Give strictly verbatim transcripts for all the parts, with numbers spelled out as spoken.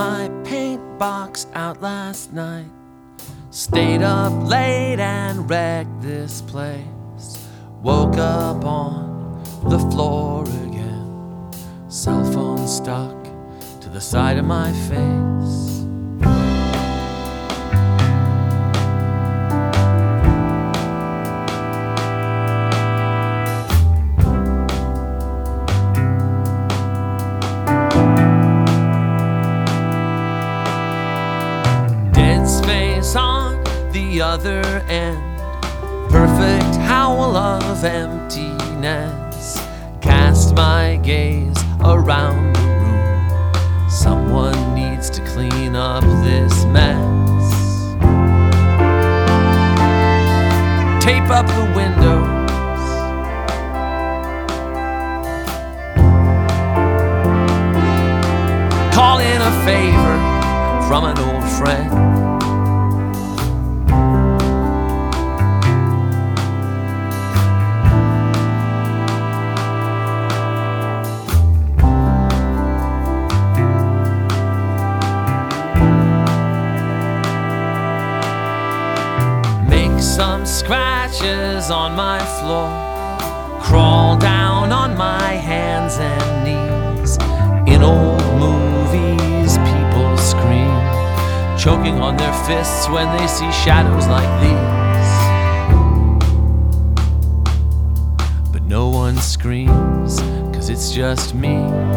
my paint box out last night. Stayed up late and wrecked this place. Woke up on the floor again. Cell phone stuck to the side of my face. Space on the other end, perfect howl of emptiness. Cast my gaze around the room. Someone needs to clean up this mess. Tape up the windows. Call in a favor from an old friend. Some scratches on my floor. Crawl down on my hands and knees. In old movies, people scream, choking on their fists when they see shadows like these. But no one screams, 'cause it's just me.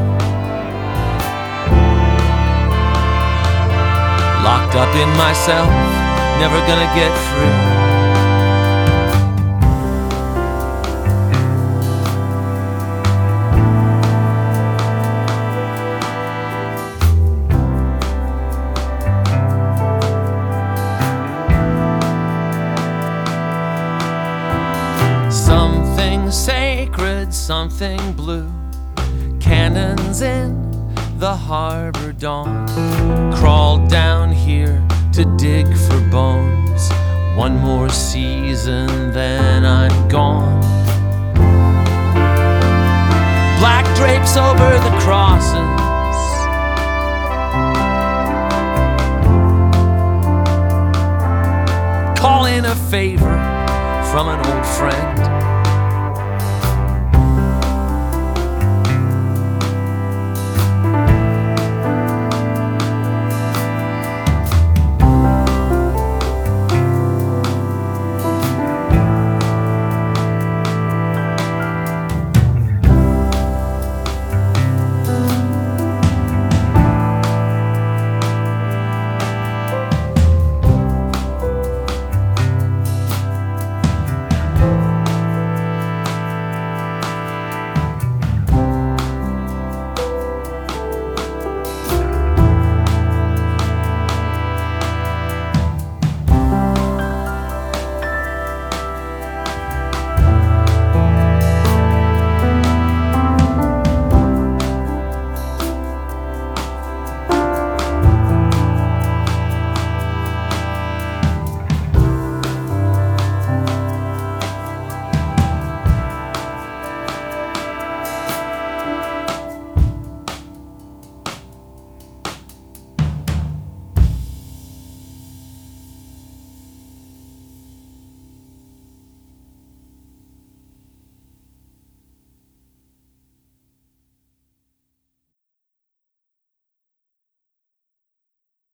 Locked up in myself, never gonna get free. Something sacred, something blue. Cannons in the harbor dawn. Crawled down here to dig for bones. One more season, then I'm gone. Black drapes over the crosses. Call in a favor from an old friend.